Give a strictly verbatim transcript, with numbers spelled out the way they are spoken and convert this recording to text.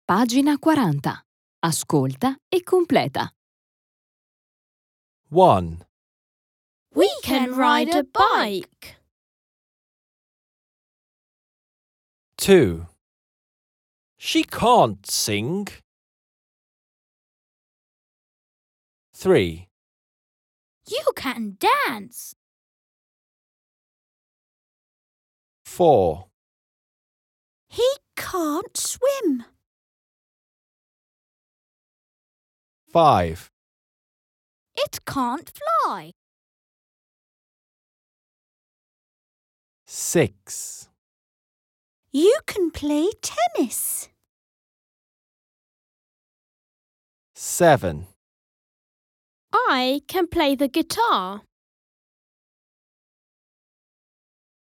Pagina quaranta. Ascolta e completa. one. We can ride a bike. two. She can't sing. three. You can dance. four. He can't swim. five. It can't fly. six. You can play tennis. seven. I can play the guitar.